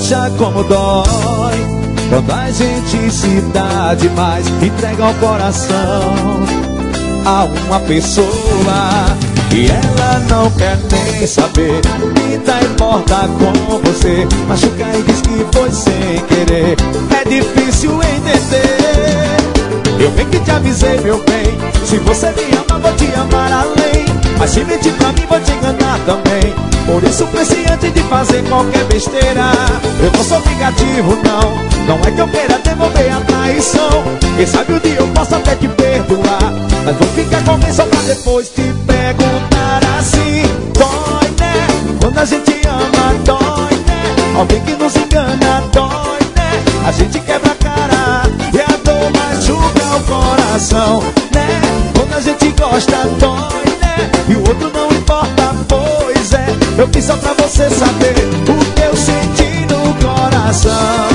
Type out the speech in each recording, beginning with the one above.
Poxa, como dói quando a gente se dá demais, entrega o coração a uma pessoa e ela não quer nem saber. Pinta e porta com você, machuca e diz que foi sem querer. É difícil entender. Eu bem que te avisei, meu bem, se você me ama, vou te amar além. Mas se mentir pra mim, vou te enganar também. Por isso pense antes de fazer qualquer besteira. Eu não sou vingativo, não. Não é que eu queira devolver a traição. Quem sabe um dia eu posso até te perdoar, mas vou ficar com alguém só pra depois te perguntar assim. Dói, né? Quando a gente ama, dói, né? Alguém que nos engana, dói, né? A gente quebra a cara e a dor machuca o coração, né? Quando a gente gosta, dói, né? E o outro não importa, pois é. Eu fiz só pra você saber o que eu senti no coração.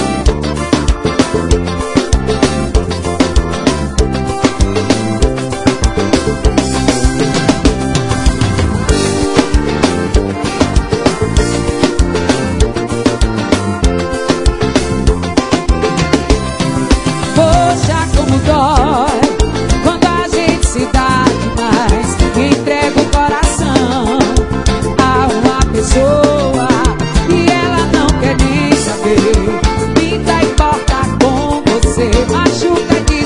Quando a gente se dá demais, entrega o coração a uma pessoa e ela não quer nem saber. Pinta e porta com você, machuca e